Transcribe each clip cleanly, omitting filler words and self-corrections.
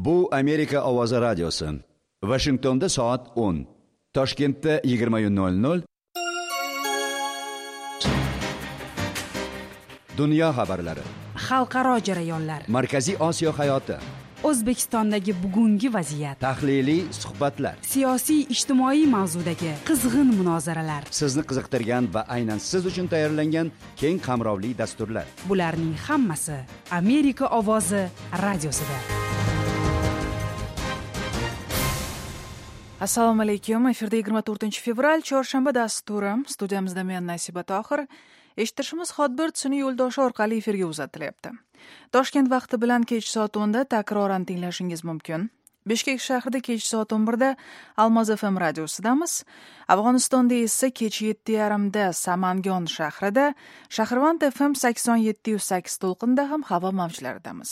Bu Amerika ovozi radiosi. Washingtonda soat 10. Toshkentda 20:00. Dunyo xabarlari. Xalqaro jarayonlar. Markaziy Osiyo hayoti. O'zbekistondagi bugungi vaziyat. Tahliliy suhbatlar. Siyosiy ijtimoiy mavzudagi qizg'in munozaralar. Sizni qiziqtirgan va aynan siz uchun tayyorlangan keng qamrovli dasturlar. Bularning hammasi Amerika ovozi radiosida. Assalomu alaykum. Efirda 24 fevral chorshanba dasturi. Studiyamizda men Nasiba Tohir. Eshitishimiz Xodbir sun'iy yo'ldoshi orqali efirga uzatilyapti. Toshkent vaqti bilan kech soat 10da takroran tinglashingiz mumkin. Bishkek shahrida kech soat 11da Almaz FM radiosidamiz. Afg'onistonda esa kech 7:30da Samangon shahrida, Shahrivand FM 87.8 to'lqinda ham havo mavjlaridamiz.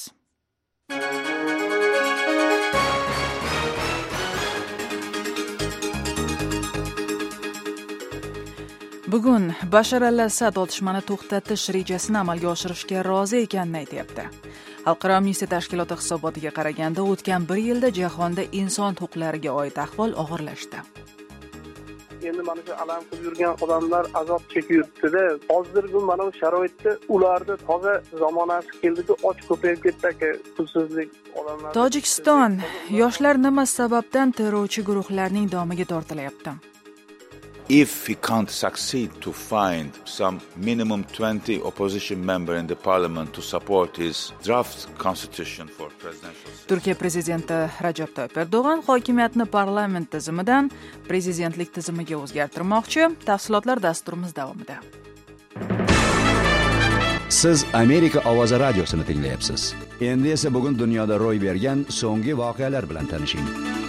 Bugun Bashar al-Assad otishmani to'xtatish rejasini amalga oshirishga rozi ekanini aytayapti. Xalqaro amnistiya tashkiloti hisobotiga qaraganda o'tgan bir yilda jahonda inson huquqlariga oid ahvol og'irlashdi. Endi mana shu alam qilib yurgan odamlar azob chekyapti-da. Hozirgi mana bu sharoitda ularda toza zamonasi keldi-ku, och ko'payib ketdi, pulsizlik odamlar. Tojikiston yoshlar nima sababdan terrorchi guruhlarning domiga tortilyapti? If he can't succeed to find some minimum 20 opposition member in the parliament to support his draft constitution for presidential... Turkiya prezidenti Rajab Tayyip Erdo'g'an hokimiyatni parlament tizimidan prezidentlik tizimiga o'zgartirmoqchi. Tafsilotlar dasturimiz davomida. Siz Amerika ovozi radiosini tinglayapsiz. Endi esa bugun dunyoda ro'y bergan so'nggi voqealar bilan tanishing.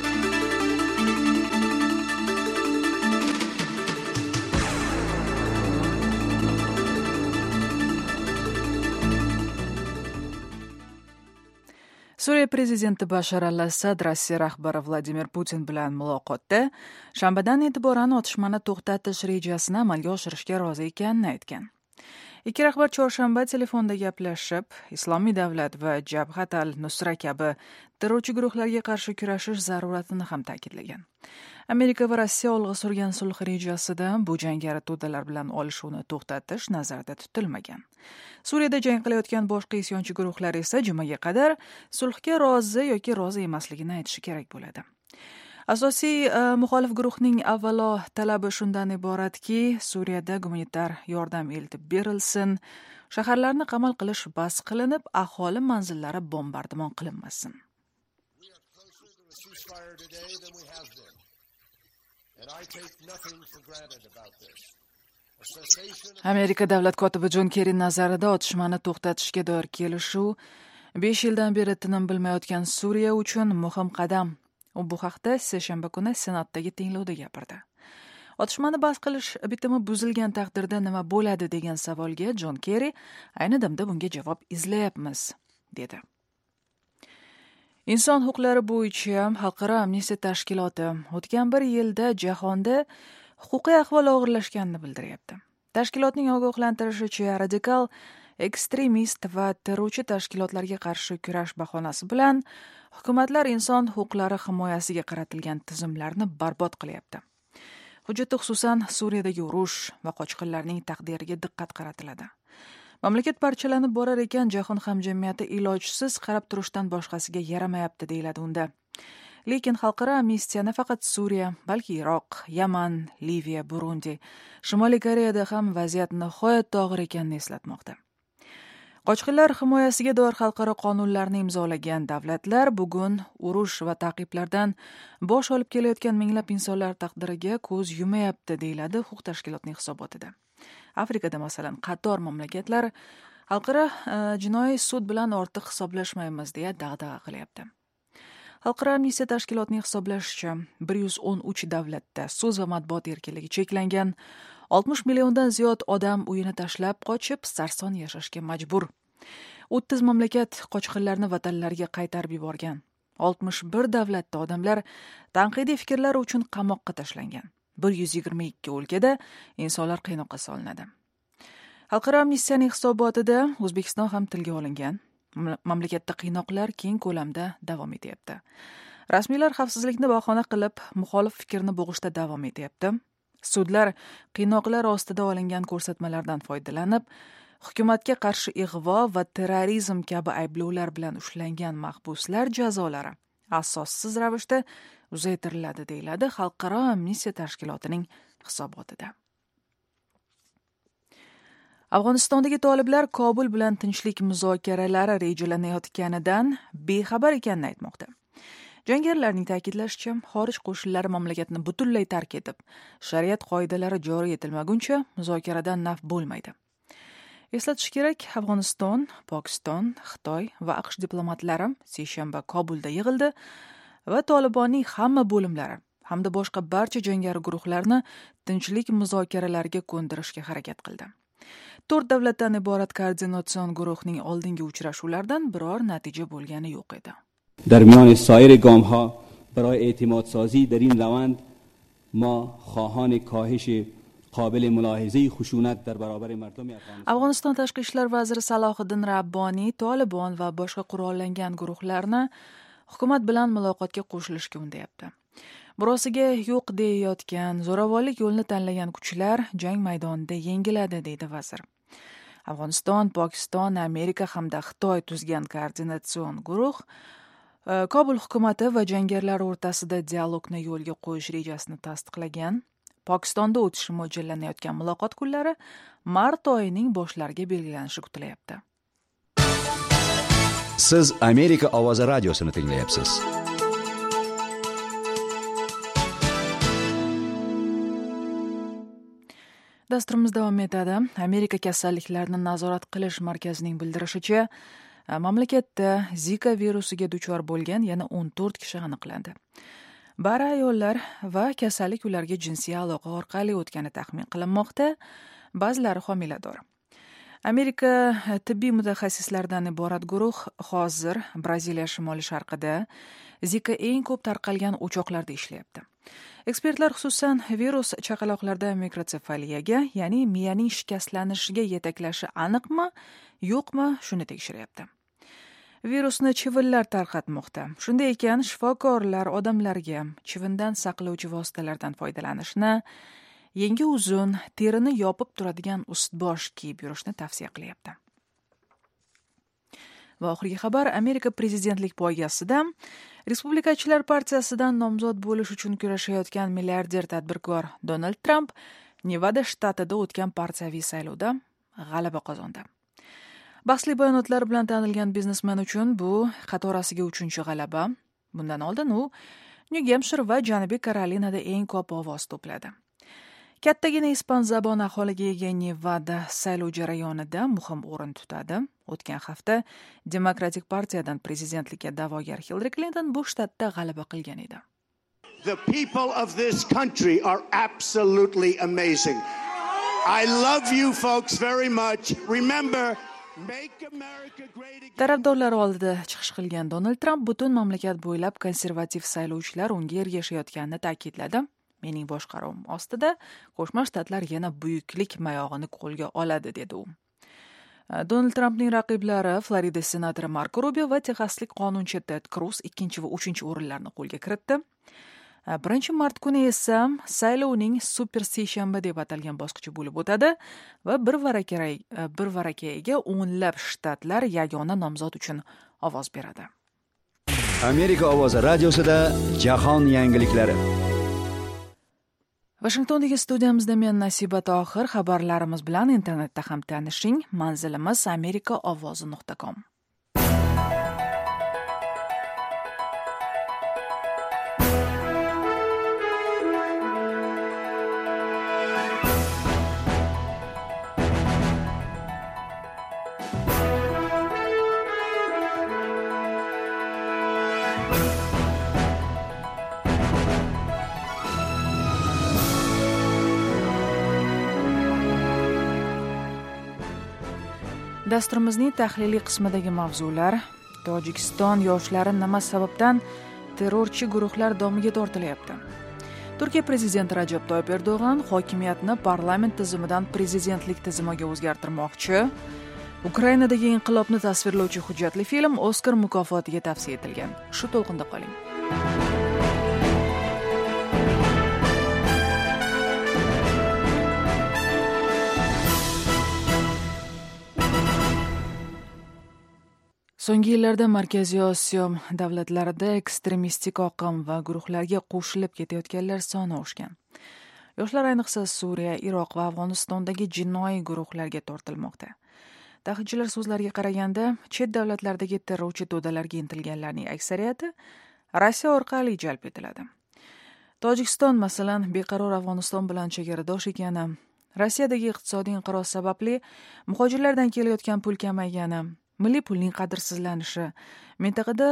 Suriya prezidenti Bashar al-Assad Rossiya rahbari Vladimir Putin bilan muloqotda shanbadan e'tiboran otishmani to'xtatish rejasini amalga oshirishga rozi ekanini aytgan. Ikki rahbar chorshanba telefonda gaplashib, Islomiy davlat va Jabhat al-Nusra kabi terrorchi guruhlarga qarshi kurashish zaruratini ham ta'kidlagan. Amerika va Rossiya olg'a surgan sulh rejasida bu jangari to'dalar bilan olishuvni to'xtatish nazarda tutilmagan. Suriyada jang qilayotgan boshqa isyonchi guruhlar esa jumaga qadar sulhga rozi yoki rozi emasligini aytishi kerak bo'ladi. Asosiy muxolif guruhning avvalo talabi shundan iboratki, Suriyada gumanitar yordam eltib berilsin, shaharlarni qamal qilish bas qilinib, aholi manzillari bombardimon qilinmasin. Amerika davlat kotibi Jon Kerri nazarida otishmani to'xtatishga doir kelishuv 5 yildan beri tinim bilmayotgan Suriya uchun muhim qadam. U bu haqda seshanba kuni Senatdagi tinglovda gapirdi. Otishmani bas qilish bitimi buzilgan taqdirda nima bo'ladi degan savolga Jon Kerri ayni damda bunga javob izlayapmiz, dedi. Inson huquqlari bo'yicha Xalqaro amnistiya tashkiloti o'tgan bir yilda jahonda huquqiy ahvol og'irlashganini bildiryapti. Tashkilotning ogohlantirishicha, radikal, ekstremist va terrorchi tashkilotlarga qarshi kurash bahonasi bilan hukumatlar inson huquqlari himoyasiga qaratilgan tizimlarni barbod qilyapti. Hujjatda xususan Suriyadagi urush va qochqinlarning taqdiriga diqqat qaratiladi. Mamlakat parchalanib borar ekan, jahon hamjamiyati ilojsiz qarab turishdan boshqasiga yaramayapti, deyiladi unda. Lekin xalqaro amnistiya nafaqat Suriya, balki Iroq, Yaman, Liviya, Burundi, Shimoliy Koreyada ham vaziyat nihoyatda og'ir ekanini eslatmoqda. Qochqinlar himoyasiga doir xalqaro qonunlarni imzolagan davlatlar bugun urush va ta'qiblardan bosh olib kelayotgan minglab insonlar taqdiriga ko'z yumayapti, deyiladi huquq tashkilotining hisobotida. Afrikada masalan qator mamlakatlar xalqaro jinoiy sud bilan ortiq hisoblashmaymiz deya dag'dag'a qilyapti. Xalqaro amnistiya tashkilotining hisoblashicha 113 davlatda so'z va matbuot erkinligi cheklangan, 60 milliondan ziyod odam uyini tashlab qochib, sarson yashashga majbur. 30 mamlakat qochqinlarni vatanlariga qaytarib yuborgan. 61 davlatda odamlar tanqidiy fikrlari uchun qamoqqa tashlangan. 122 o'lkada insonlar qiynoqqa solinadi. Xalqaro amnistiyaning hisobotida O'zbekiston ham tilga olingan. Mamlakatda qiynoqlar keng ko'lamda davom etyapti. Rasmiylar xavfsizlikni bahona qilib, muxolif fikrni bo'g'ishda davom etyapti. Sudlar qiynoqlar ostida olingan ko'rsatmalardan foydalanib, hukumatga qarshi ig'vo va terrorizm kabi ayblovlar bilan ushlangan mahbuslar jazolari asossiz ravishda uzaytiriladi, deyiladi Xalqaro amnistiya tashkilotining hisobotida. Afg'onistondagi toliblar Kobul bilan tinchlik muzokaralari rejalanayotganidan bexabar ekanini aytmoqda. Jangarilarning ta'kidlashicha, xorij qo'shinlari mamlakatni butunlay tark etib, shariat qoidalari joriy etilmaguncha muzokaradan naf bo'lmaydi. Eslatish kerak, Afg'oniston, Pokiston, Xitoy va AQSh diplomatlari seshanba Kobulda yig'ildi va Tolibonning hamma bo'limlari hamda boshqa barcha jangari guruhlarni tinchlik muzokaralariga ko'ndirishga harakat qildi. 4 davlatdan iborat koordinatsion guruhning oldingi uchrashuvlardan biror natija bo'lgani yo'q edi. در میان سایر گام‌ها برای اعتمادسازی در این روند ما خواهان کاهش قابل ملاحظه خشونت در برابر مردم Afg'oniston tashqi ishlar vaziri Salohiddin Rabboniy Tolibon va boshqa qurollangan guruhlarni hukumat bilan muloqotga qo'shilishga undayapti. Birosiga yo'q deyayotgan zo'ravonlik yo'lini tanlagan kuchlar jang maydonida yengiladi, deydi vazir. Afg'oniston, Pokiston, Amerika hamda Xitoy tuzgan koordinatsion guruh Kobul hukumati va jangarilar o'rtasida dialogni yo'lga qo'yish rejasini tasdiqlagan. Pokistonda o'tishi mo'ljallanayotgan muloqot kunlari mart oyining boshlariga belgilanishi kutilyapti. Siz Amerika ovozi radiosini tinglayapsiz. Dasturimiz davom etadi. Amerika kasalliklarni nazorat qilish markazining bildirishicha, mamlakatda Zika virusiga duchor bo'lgan yana 14 kishi aniqlandi. Bari ayollar va kasallik ularga jinsiy aloqa orqali o'tgani taxmin qilinmoqda, ba'zilari homilador. Amerika tibbiy mutaxassislaridan iborat guruh hozir Braziliya shimoli sharqida Zika eng ko'p tarqalgan o'choqlarda ishlayapti. Ekspertlar xususan virus chaqaloqlarda mikrosefaliyaga, ya'ni miyaning shikastlanishiga yetaklashi aniqmi, yo'qmi, shuni tekshiryapti. Virusni chivinlar tarqatmoqda. Shunday ekan, shifokorlar odamlarga chivindan saqlovchi vositalardan foydalanishni, yengi uzun, terini yopib turadigan ust-bosh kiyib yurishni tavsiya qilyapti. Va oxirgi xabar, Amerika prezidentlik poygasida Respublikachilar partiyasidan nomzod bo'lish uchun kurashayotgan milliarder tadbirkor Donald Trump Nevada shtatida o'tgan partiyaviy saylovda g'alaba qozondi. Bahsli bayonotlar bilan tanilgan biznesmen uchun bu qatorasiga 3-g'alaba. Bundan oldin u New Hampshire va Janubiy Karolinada eng ko'p ovoz to'pladi. Kattagina ispan zabon aholiga ega Nevada saylov jarayonida muhim o'rin tutadi. O'tgan hafta Demokratik partiyadan prezidentlikka da'vogar Hillary Clinton bu shtatda g'alaba qilgan edi. The people of this country are absolutely amazing. I love you folks very much. Remember, make America great again. Tarafdorlari oldida chiqish qilgan Donald Trump butun mamlakat bo'ylab konservativ saylovchilar unga ergashayotganini ta'kidladi. Mening boshqaruvim ostida Qo'shma Shtatlar yana buyuklik mayog'ini qo'lga oladi, dedi u. Donald Trumpning raqiblari Florida senatori Marko Rubio va texaslik qonunchi Ted Cruz 2 va 3 o'rinlarni qo'lga kiritdi. 1-mart kuni esa saylovning super seshanba deb atalgan bosqichi bo'lib o'tadi va bir varakayiga o'nlab shtatlar yagona nomzod uchun ovoz beradi. Amerika ovozi radiosida jahon yangiliklari. Washingtondagi studiyamizda men Nasiba Tohir. Xabarlarimiz bilan internetda ham tanishing. Manzilimiz amerikaovozi.com. Dasturimizning tahliliy qismidagi mavzular: Tojikiston yoshlari nima sababdan terrorchi guruhlar domiga tortilyapti? Turkiya prezidenti Rajab Toyyib Erdo'g'an hokimiyatni parlament tizimidan prezidentlik tizimiga o'zgartirmoqchi. Ukrainadagi inqilobni tasvirlovchi hujjatli film Oskar mukofotiga tavsiya etilgan. Shu to'lqinda qoling. So'nggi yillarda Markaziy Osiyo davlatlarida ekstremistik oqim va guruhlarga qo'shilib ketayotganlar soni oshgan. Yoshlar ayniqsa Suriya, Iroq va Afg'onistondagi jinoiy guruhlarga tortilmoqda. Tahlilchilar so'zlariga qaraganda, chet davlatlardagi terrorchi to'dalarga intilganlarning aksariyati Rossiya orqali jalb etiladi. Tojikiston, masalan, beqaror Afg'oniston bilan chegaradosh ekani, Rossiyadagi iqtisodiy inqiroz sababli muhojirlardan kelayotgan pul kamaygani, milliy pulning qadrsizlanishi, mintaqada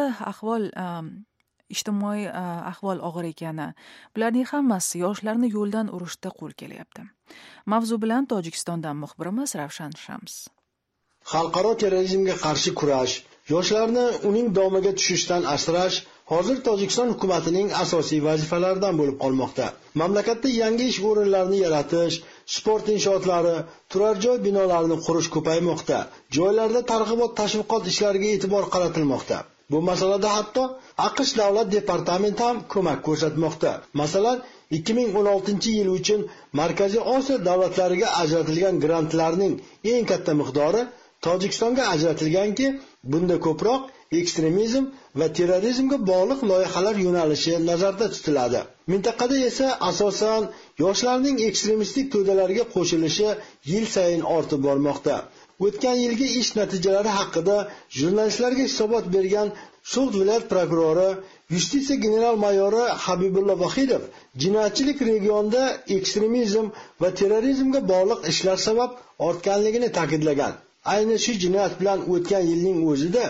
ijtimoiy ahvol og'ir ekani, bularning hammasi yoshlarni yo'ldan urishda qo'l kelyapti. Mavzu bilan Tojikistondan muxbirimiz Ravshan Shams. Xalqaro terrorizmga qarshi kurash, yoshlarni uning domiga tushishdan asrash hozir Tojikiston hukumatining asosiy vazifalaridan bo'lib qolmoqda. Mamlakatda yangi ish o'rinlarini yaratish, sport inshootlari, turar joy binolarini qurish ko'paymoqda. Joylarda targ'ibot tashviqot ishlariga e'tibor qaratilmoqda. Bu masalada hatto AQSh davlat departamenti ham ko'mak ko'rsatmoqda. Masalan, 2016-yil uchun Markaziy Osiyo davlatlariga ajratilgan grantlarning eng katta miqdori Tojikistonga ajratilganki, bunda ko'proq ekstremizm va terrorizmga bog'liq loyihalar yo'nalishi nazarda tutiladi. Mintaqada esa asosan yoshlarning ekstremistik to'dalarga qo'shilishi yil sayin ortib bormoqda. O'tgan yilgi ish natijalari haqida jurnalistlarga hisobot bergan So'g'd viloyat prokurori, Yustitsiya general-mayori Habibulla Vahidov jinoyatchilik regionda ekstremizm va terrorizmga bog'liq ishlar sabab ortganligini ta'kidlagan. Ayni shu jinoyat bilan o'tgan yilning o'zida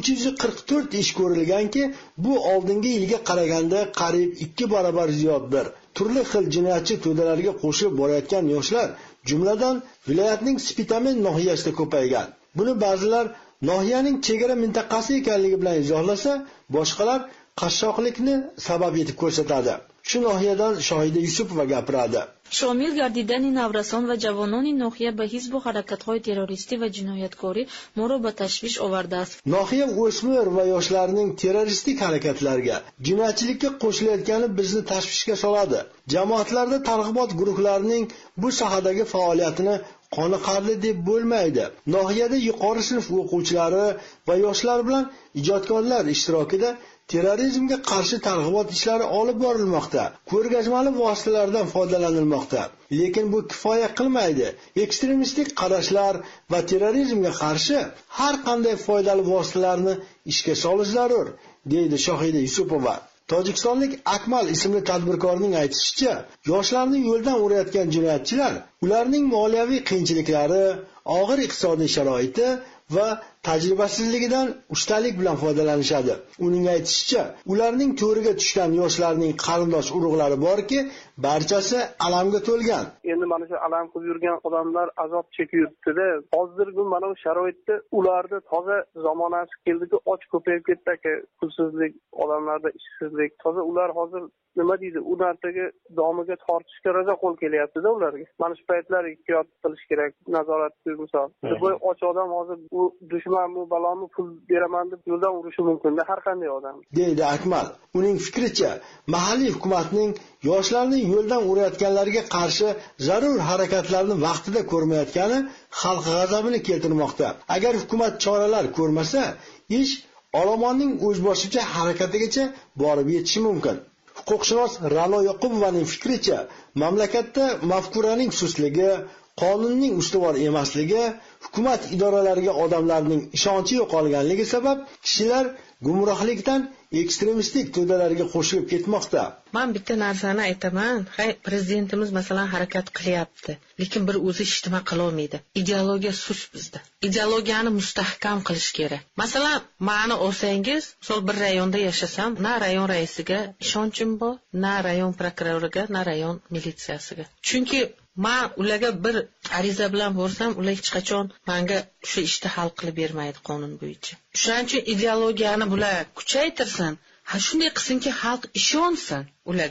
344 ish ko'rilganki, bu oldingi yilga qaraganda qariyb 2 barobar ziyoddir. Turli xil jinoyatchi to'dalarga qo'shilib borayotgan yoshlar, jumladan viloyatning Spitamen nohiyasida ko'paygan. Buni ba'zilar nohiyaning chegara mintaqasi ekanligi bilan izohlasa, boshqalar qashshoqlikni sabab etib ko'rsatadi. Shu nohiyadan Shohida Yusupova gapiradi. شامل گردیدن نورسان و جوانان ناحیه به حزب و حرکت‌های تروریستی و جنایتکاری ما را به تشویش آورده است. Nohiya o'smir va yoshlarning terroristik harakatlarga, jinoyatchilikka qo'shilayotgani bizni tashvishga soladi. Jamoatlarda targ'ibot guruhlarining bu sohadagi faoliyatini qoniqarli deb bo'lmaydi. Nohiyada yuqori sinf o'quvchilari va yoshlar bilan ijodkorlar ishtirokida terrorizmga qarshi targ'ibot ishlari olib borilmoqda. Ko'rgazmali vositalardan foydalanilmoqda. Lekin bu kifoya qilmaydi. Ekstremistik qarashlar va terrorizmga qarshi har qanday foydali vositalarni ishga solish zarur, deydi Shohida Yusupova. Tojikistonlik Akmal ismli tadbirkorning aytishicha, yoshlarni yo'ldan urayotgan jinoyatchilar ularning moliyaviy qiyinchiliklari, og'ir iqtisodiy sharoiti va tajribasizligidan ustalik bilan foydalanishadi. Uning aytishicha, ularning to'riga tushgan yoshlarning qarindosh urug'lari borki, barchasi alamga to'lgan. Endi mana shu alam qilib yurgan odamlar azob chekib yuribdi-da. Hozirgi mana bu sharoitda ularda toza zamonasi keldiki, och ko'payib ketdi, pulsizlik, odamlarda ishsizlik. Toza ular hozir nima deydi? U narsaga domiga tortishga rosa qo'l kelyapti-da ularga. Mana shu paytlar ehtiyot qilish kerak, nazorat qilish misol. Bu och odam hozir u dushman bu balonni pul beraman deb yo'ldan urishi mumkin-da har qanday odam. Deydi Akmal. Uning fikricha, mahalliy hukumatning yoshlarni yo'ldan urayotganlarga qarshi zarur harakatlarni vaqtida ko'rmayotgani xalq g'azabini keltirmoqda. Agar hukumat choralar ko'rmasa, ish olomonning o'zboshicha harakatigacha borib yetishi mumkin. Huquqshunos Ra'no Yoqubovaning fikricha, mamlakatda mafkuraning sustligi, qonunning ustuvor emasligi, hukumat idoralariga odamlarning ishonchi yo'qolganligi sabab kishilar gumrohlikdan ekstremistik to'dalarga qo'shilib ketmoqda. Men bitta narsani aytaman, prezidentimiz masalan harakat qilyapti, lekin bir o'zi ijtimo qila olmaydi. Ideologiya sust bizda. Ideologiyani mustahkam qilish kerak. Masalan, ma'ni olsangiz, misol bir rayonda yashasam, na rayon raisiga ishonchim bor, na rayon prokuroriga, na rayon militsiyasiga. Chunki men ularga bir ariza bilan borsam, ular hech qachon menga shu ishni hal qilib bermaydi qonun bo'yicha. Shuning uchun ideologiyani bular kuchaytirsin, shunday qilsinki xalq ishonsin ularga.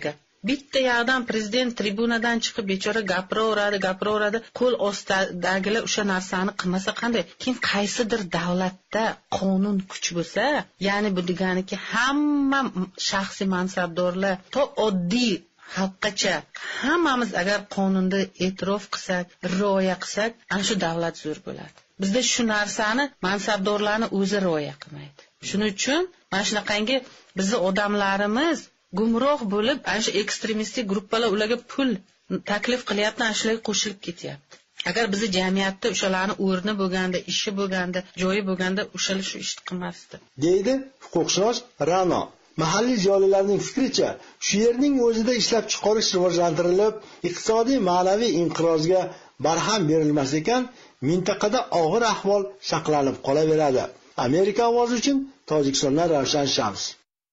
bitta yoqdan prezident tribunadan chiqib bechora gapiraveradi, qo'l ostidagilar o'sha narsani qilmasa qanday? Keyin qaysidir davlatda qonun kuch bo'lsa, ya'ni bu deganiki hamma shaxsiy mansabdorlar to oddiy xalqqacha hammamiz agar qonunni e'tirof qilsak, rioya qilsak, ana shu davlat zo'r bo'ladi. Bizda shu narsani mansabdorlarni o'zi rioya qilmaydi. Shuning uchun mana shunaqangi bizni odamlarimiz gumroh bo'lib, ana shu ekstremistik gruppalar ularga pul taklif qilyapti, ana shularga qo'shilib ketyapti. Agar bizni jamiyatda o'shalarning o'rni bo'lganda, ishi bo'lganda, joyi bo'lganda o'shalar shu ishni qilmasdi, deydi huquqshunos Ra'no. Mahalliy ziyolilarning fikricha, shu yerning o'zida ishlab chiqarish rivojlantirilib, iqtisodiy ma'naviy inqirozga barham berilmas ekan, mintaqada og'ir ahvol saqlanib qolaveradi. Amerika ovozi uchun Tojikistondan Ravshan Shams.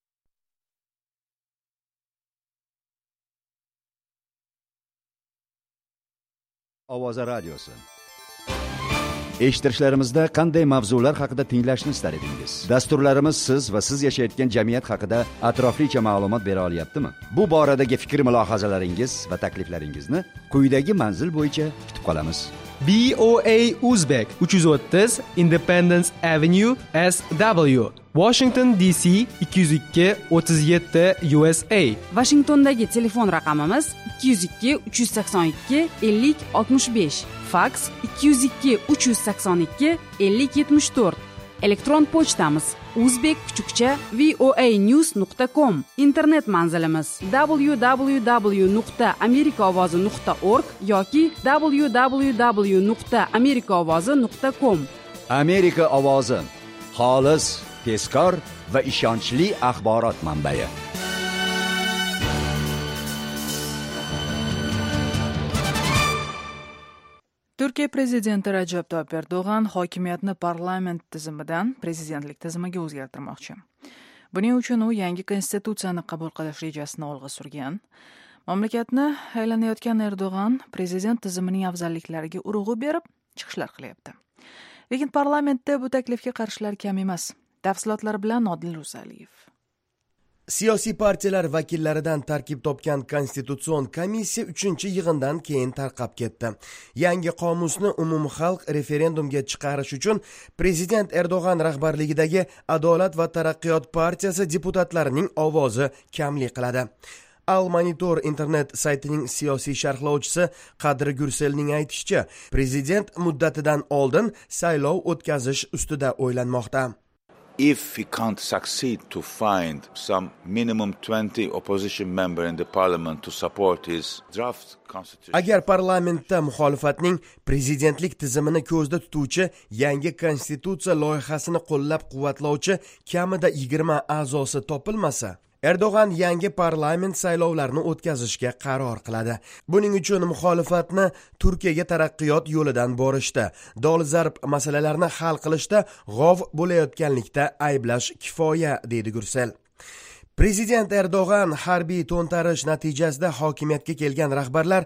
Ovoza radiosi. Eshittirishlarimizda qanday mavzular haqida tinglashni istar edingiz? Dasturlarimiz siz va siz yashayotgan jamiyat haqida atroflicha ma'lumot bera olyaptimi? Bu boradagi fikr-mulohazalaringiz va takliflaringizni quyidagi manzil bo'yicha kutib qolamiz. BOA Uzbek 330 Independence Avenue SW, Washington DC 202 37 USA. Washingtondagi telefon raqamimiz 202 382 50 65, fax 202 382 50 74. Elektron pochtamiz uzbek_voanews.com. Internet manzilimiz www.amerikaovozi.org yoki www.amerikaovozi.com. Amerika ovozi, xolis, tezkor va ishonchli axborot manbai. Turkiya prezidenti Rajab Tayyip Erdo'g'an hokimiyatni parlament tizimidan prezidentlik tizimiga o'zgartirmoqchi. Buning uchun u yangi konstitutsiyani qabul qilish rejasini olg'a surgan. Mamlakatni aylanayotgan Erdo'g'an prezident tizimining afzalliklariga urg'u berib chiqishlar qilyapti. Lekin parlamentda bu taklifga qarshilar kam emas. Tafsilotlar bilan Odil Rusaliyev. Siyosiy partiyalar vakillaridan tarkib topgan Konstitutsion komissiya 3-yig'indan keyin tarqab ketdi. Yangi qomusni umumxalq referendumga chiqarish uchun prezident Erdo'g'an rahbarligidagi Adolat va taraqqiyot partiyasi deputatlarining ovozi kamlik qiladi. Al-Monitor internet saytining siyosiy sharhlovchisi Qadri Gurselning aytishicha, prezident muddatidan oldin saylov o'tkazish ustida o'ylanmoqda. If he can't succeed to find some minimum 20 opposition member in the parliament to support his draft constitution. Agar parlamentda muxolifatning prezidentlik tizimini ko'zda tutuvchi yangi konstitutsiya loyihasini qo'llab-quvvatlovchi kamida 20 a'zosi topilmasa, Erdo'g'an yangi parlament saylovlarini o'tkazishga qaror qiladi. Buning uchun muxolifatni Turkiyaga taraqqiyot yo'lidan borishda, dolzarb masalalarni hal qilishda g'ov bo'layotganlikda ayblash kifoya, deydi Gursel. Prezident Erdo'g'an harbiy to'ntarish natijasida hokimiyatga kelgan rahbarlar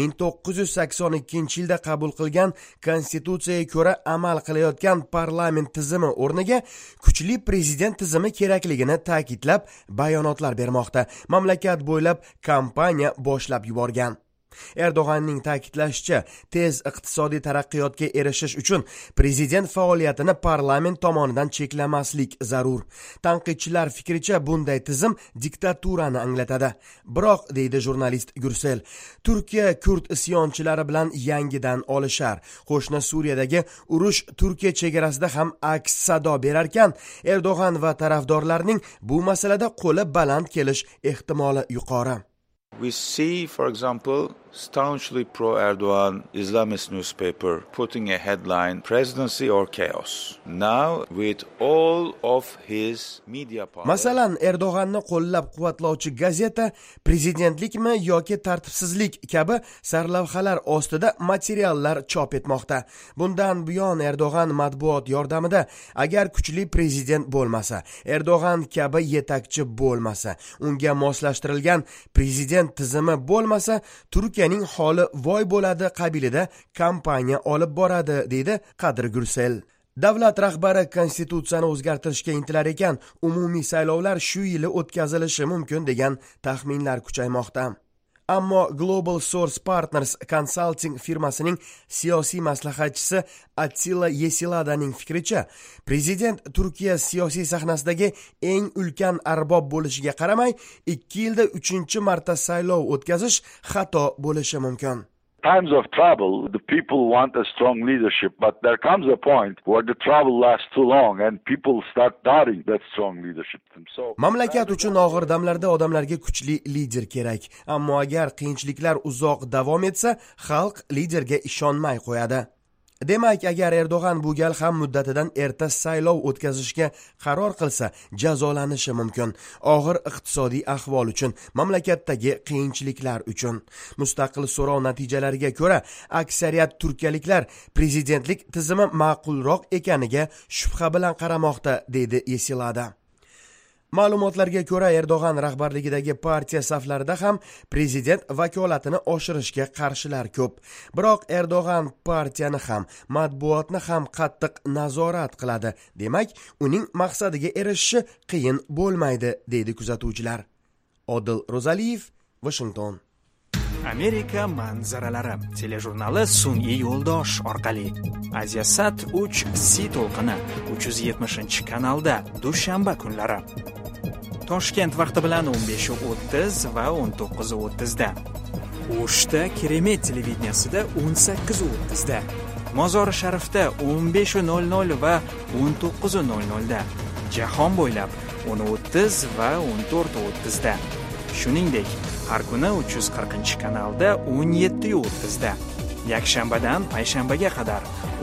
1982-yilda qabul qilgan konstitutsiyaga ko'ra amal qilayotgan parlament tizimi o'rniga kuchli prezident tizimi kerakligini ta'kidlab bayonotlar bermoqda. Mamlakat bo'ylab kampaniya boshlab yuborgan. Erdo'g'anning ta'kidlashicha, tez iqtisodiy taraqqiyotga erishish uchun prezident faoliyatini parlament tomonidan cheklamaslik zarur. Tanqidchilar fikricha, bunday tizim diktaturani anglatadi. Biroq, deydi jurnalist Gursel, Turkiya kurd isyonchilari bilan yangidan olishar. Qo'shni Suriyadagi urush Turkiya chegarasida ham aks sado berarkan, Erdo'g'an va tarafdorlarning bu masalada qo'li baland kelish ehtimoli yuqori. We see, for example, staunchly pro-Erdogan Islamist newspaper putting a headline, "Presidency or Chaos." Now, with all of his media power... Masalan, Erdo'g'anni qo'llab-quvvatlovchi gazeta prezidentlikmi yoki tartibsizlik kabi sarlavhalar ostida materiallar chop etmoqda. Bundan buyon Erdo'g'an matbuot yordamida agar kuchli prezident bo'lmasa, Erdo'g'an kabi yetakchi bo'lmasa, unga moslashtirilgan prezident tizimi bo'lmasa, Turkiyaning holi voy bo'ladi qabilida kampaniya olib boradi, deydi Qadri Gursel. Davlat rahbari konstitutsiyani o'zgartirishga intilar ekan, umumiy saylovlar shu yili o'tkazilishi mumkin degan taxminlar kuchaymoqda. Ammo Global Source Partners Consulting firmasining siyosiy maslahatchisi Attila Yesiladaning fikricha, prezident Turkiya siyosiy sahnasidagi eng ulkan arbob bo'lishiga qaramay, 2 yilda 3-marta saylov o'tkazish xato bo'lishi mumkin. Times of trouble, the people want a strong leadership, but there comes a point where the trouble lasts too long and people start doubting that strong leadership. Mamlakat uchun og'ir damlarda odamlarga kuchli lider kerak. Ammo agar qiyinchiliklar uzoq davom etsa, xalq liderga ishonmay qo'yadi. Demak, agar Erdo'g'an bu gal ham muddatidan erta saylov o'tkazishga qaror qilsa, jazolanishi mumkin. Og'ir iqtisodiy ahvol uchun, mamlakatdagi qiyinchiliklar uchun. Mustaqil so'rov natijalariga ko'ra, aksariyat turkiyaliklar prezidentlik tizimi ma'qulroq ekaniga shubha bilan qaramoqda, deydi Yesilada. Ma'lumotlarga ko'ra, Erdo'g'an rahbarligidagi partiya saflarida ham prezident vakolatini oshirishga qarshilar ko'p. Biroq Erdo'g'an partiyani ham, matbuotni ham qattiq nazorat qiladi. Demak, uning maqsadiga erishishi qiyin bo'lmaydi, deydi kuzatuvchilar. Odil Ro'zaliyev, Washington. Amerika manzaralari telejurnali sun'iy yo'ldosh orqali Asiasat 3C to'lqini 370-kanalda dushanba kunlari. Toshkent vaqti bilan 15:30 va 19:30 da. O'shda Keremet televideniyasida 18:30 da. Mozori Sharifda 15:00 va 19:00 da. Jahon bo'ylab 10:30 va 14:30 da. Shuningdek, har kuni 340-kanalda 17:30 da. Yakshanbadan payshanbaga qadar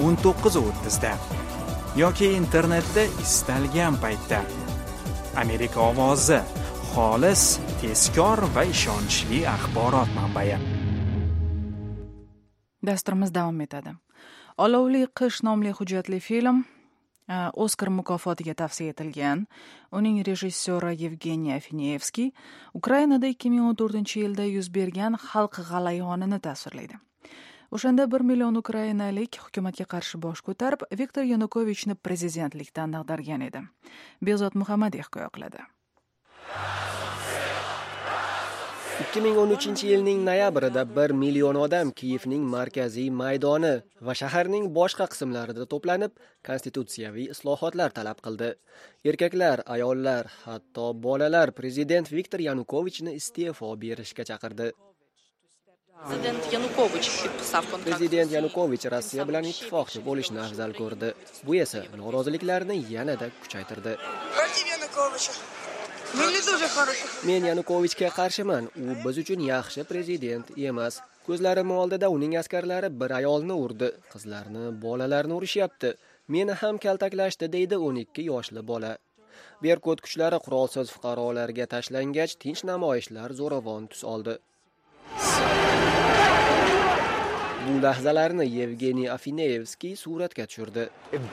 19:30 da. Yoki internetda istalgan paytda. Amerika ovozi, xolis, tezkor va ishonchli axborot manbai. Dasturimiz davom etadi. Olovli qish nomli hujjatli film Oskar mukofotiga tavsiya etilgan. Uning rejissyori Yevgeniy Afineyevskiy Ukrainada 2014-yilda yuz bergan xalq g'alayonini tasvirlaydi. O'shanda 1 million ukrainalik hukumatga qarshi bosh ko'tarib, Viktor Yanukovichni prezidentlikdan ag'dargan edi. Bezod Muhammad hikoya qiladi. 2013-yilning noyabrida 1 million odam Kiyevning markaziy maydoni va shaharning boshqa qismlarida to'planib, konstitutsiyaviy islohotlar talab qildi. Erkaklar, ayollar, hatto bolalar prezident Viktor Yanukovichni iste'fo berishga chaqirdi. Prezident Yanukovich Rossiya bilan ittifoqchi bo'lishni afzal ko'rdi. Bu esa noroziliklarni yanada kuchaytirdi. Men Yanukovichga qarshiman. U biz uchun yaxshi prezident emas. Ko'zlarim oldida uning askarlari bir ayolni urdi, qizlarni, bolalarni urishyapti. Meni ham kaltaklashdi, deydi 12 yoshli bola. Berkut kuchlari qurolsiz fuqarolarga tashlangach, tinch namoyishlar zo'ravon tus oldi. Bu lahzalarni Yevgeniy Afineyevskiy suratga tushirdi.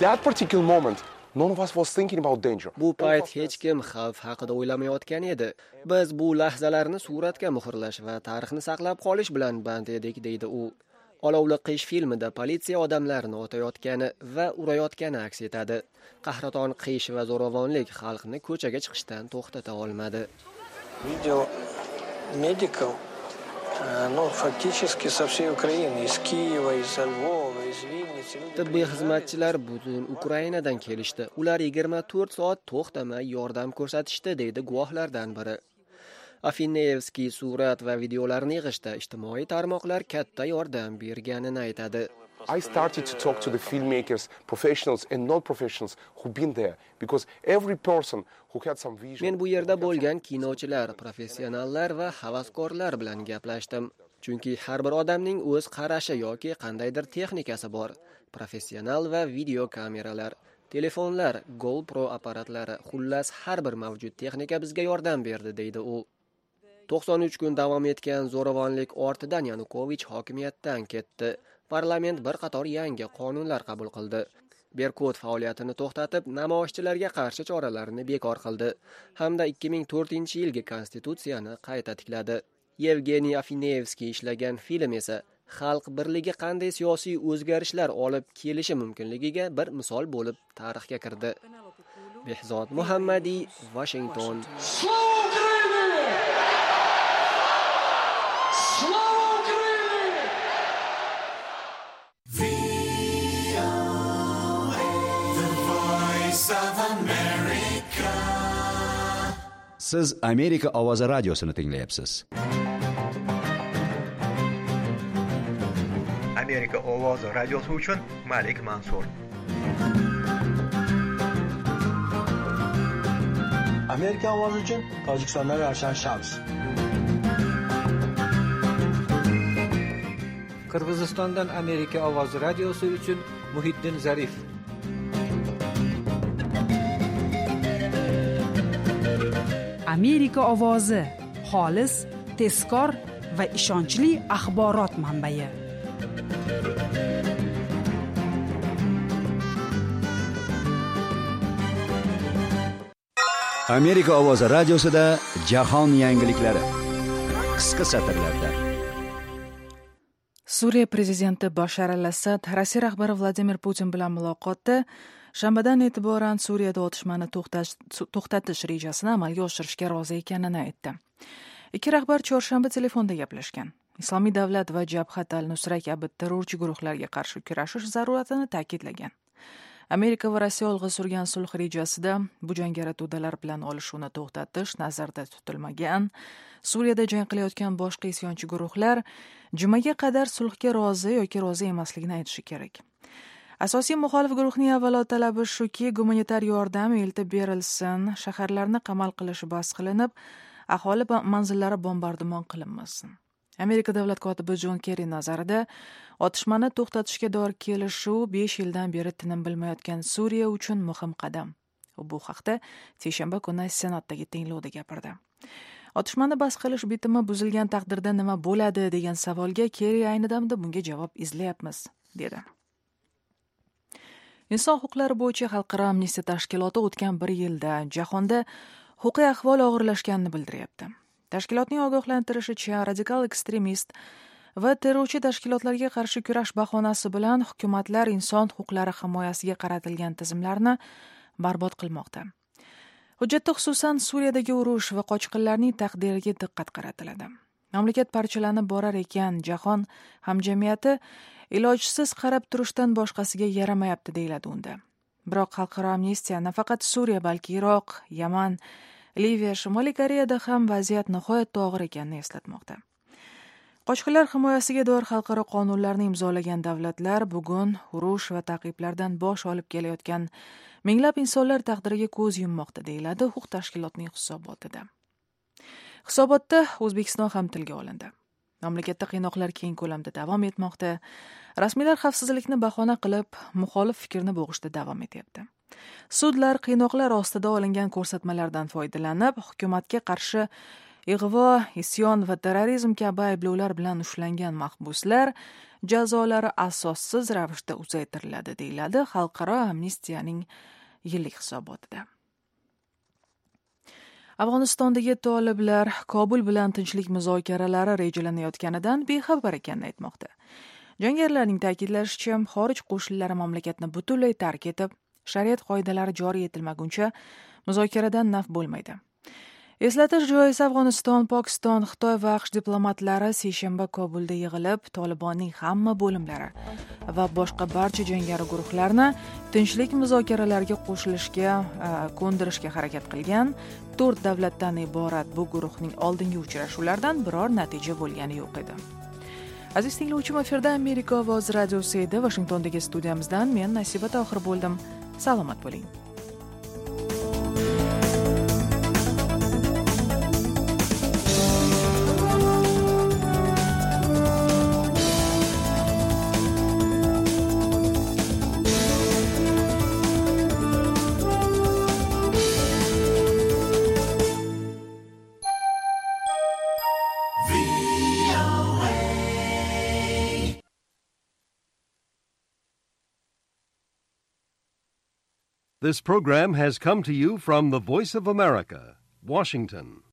Bu payt hech kim xavf haqida o'ylamayotgan edi. Biz bu lahzalarni suratga muhrlash va tarixni saqlab qolish bilan band edik, deydi u. Olovli qish filmida politsiya odamlarni otayotgani va urayotgani aks etadi. Qahraton qish va zo'ravonlik xalqni ko'chaga chiqishdan to'xtata olmadi. Video medikal фактически со всей Украины, из Киева, из Львова, из Винницы. Tibbiy xizmatchilar butun Ukrainadan kelishdi. Ular 24 soat to'xtamay yordam ko'rsatishdi, deydi guvohlardan biri. Afineyevskiy surat va videolarni yig'ishda ijtimoiy tarmoqlar katta yordam berganini aytadi. I started to talk to the filmmakers, professionals and non-professionals who've been there because every person who had some vision. Men bu yerda bo'lgan kinochilar, professionallar va havaskorlar bilan gaplashdim. Chunki har bir odamning o'z qarashi yoki qandaydir texnikasi bor. Professional va video kameralar, telefonlar, GoPro apparatlari, xullas har bir mavjud texnika bizga yordam berdi, deydi u. 93 kun davom etgan zo'ravonlik ortidan Yanukovich hokimiyatdan ketdi. Parlament bir qator yangi qonunlar qabul qildi. Berkut faoliyatini to'xtatib, namoyishchilarga qarshi choralarni bekor qildi hamda 2004-yilgi konstitutsiyani qayta tikladi. Yevgeniy Afineyevskiy ishlagan film esa xalq birligi qanday siyosiy o'zgarishlar olib kelishi mumkinligiga bir misol bo'lib tarixga kirdi. Behzod Muhammadiy, Washington. Siz Amerika ovozi radiosini tinglayapsiz. Amerika ovozi radiosi uchun Malik Mansur. Amerika ovozi uchun Tojikistondan Ravshan Shams. Qirg'izistondan Amerika ovozi radiosi uchun Muhiddin Zarif. Amerika ovozi xolis, tezkor va ishonchli axborot manbai. Amerika ovozi radiosida jahon yangiliklari. Qisqa satrlarda. Suriya prezidenti Bashar al-Assad Rossiya rahbari Vladimir Putin bilan muloqotda shanbadan e'tiboran Suriyada otishmani to'xtatish rejasini amalga oshirishga rozi ekanini aytdi. Ikki rahbar chorshanba telefonda gaplashgan. Islomiy davlat va Jabhat al-Nusra kabi terrorchi guruhlarga qarshi kurashish zaruratini ta'kidlagan. Amerika va Rossiya olg'a surgan sulh rejasida bu jangari to'dalar bilan olishuvni to'xtatish nazarda tutilmagan. Suriyada jang qilayotgan boshqa isyonchi guruhlar jumaga qadar sulhga rozi yoki rozi emasligini aytishi kerak. Asosiy muxolif guruhning avvalo talabi shuki, gumanitar yordam eltib berilsin, shaharlarni qamal qilishi bas qilinib, aholi manzillari bombardimon qilinmasin. Amerika davlat kotibi Jon Kerri nazarida otishmani to'xtatishga doir kelishuv 5 yildan beri tinim bilmayotgan Suriya uchun muhim qadam. U bu haqda seshanba kuni Senatdagi tinglovda gapirdi. Otishmani bas qilish bitimi buzilgan taqdirda nima bo'ladi degan savolga Kerri ayni damda bunga javob izlayapmiz, dedi. Inson huquqlari bo'yicha xalqaro amnistiya tashkiloti o'tgan 1 yilda jahonda huquqiy ahvol og'irlashganini bildiryapti. Tashkilotning ogohlantirishicha, radikal ekstremist va terrorchi tashkilotlarga qarshi kurash bahonasi bilan hukumatlar inson huquqlari himoyasiga qaratilgan tizimlarni barbod qilmoqda. Hujjatda xususan Suriyadagi urush va qochqinlarning taqdiriga diqqat qaratiladi. Mamlakat parchalanib borar ekan, jahon hamjamiyati ilojsiz qarab turishdan boshqasiga yaramayapti deyiladi unda. Biroq xalqaro amnistiya nafaqat Suriya, balki Iroq, Yaman, Liviya, Shimoliy Koreyada ham vaziyat nihoyatda og'ir ekanini eslatmoqda. Qochqinlar himoyasiga doir xalqaro qonunlarni imzolagan davlatlar bugun urush va ta'qiblardan bosh olib kelayotgan minglab insonlar taqdiriga ko'z yummoqda, deyiladi huquq tashkilotining hisobotida. Hisobotda O'zbekiston ham tilga olindi. Mamlakatda qiynoqlar keng ko'lamda davom etmoqda. Rasmiylar xavfsizlikni bahona qilib, muxolif fikrni bo'g'ishda davom etyapti. Sudlar qiynoqlar ostida olingan ko'rsatmalardan foydalanib, hukumatga qarshi ig'vo, isyon va terrorizm kabi ayblovlar bilan ushlangan mahbuslar jazolari asossiz ravishda uzaytiriladi, deyiladi Xalqaro amnistiyaning yillik hisobotida. Afg'onistondagi toliblar Kobul bilan tinchlik muzokaralari rejalanayotganidan bexabar ekanini aytmoqda. Jangarilarning ta'kidlashicha, xorij qo'shinlari mamlakatni butunlay tark etib, shariat qoidalari joriy etilmaguncha muzokaradan naf bo'lmaydi. Eslatish joiz, Afg'oniston, Pokiston, Xitoy va AQSh diplomatlari seshanba Kobulda yig'ilib, Tolibonning hamma bo'limlari va boshqa barcha jangari guruhlarni tinchlik muzokaralariga qo'shilishga ko'ndirishga harakat qilgan. 4 davlatdan iborat bu guruhning oldingi uchrashuvlardan biror natija bo'lgani yo'q edi. Aziz tinglovchim, efirda Amerika ovozi radiosi edi. Washingtondagi studiyamizdan men Nasiba Tohir bo'ldim. Salomat bo'ling. This program has come to you from the Voice of America, Washington.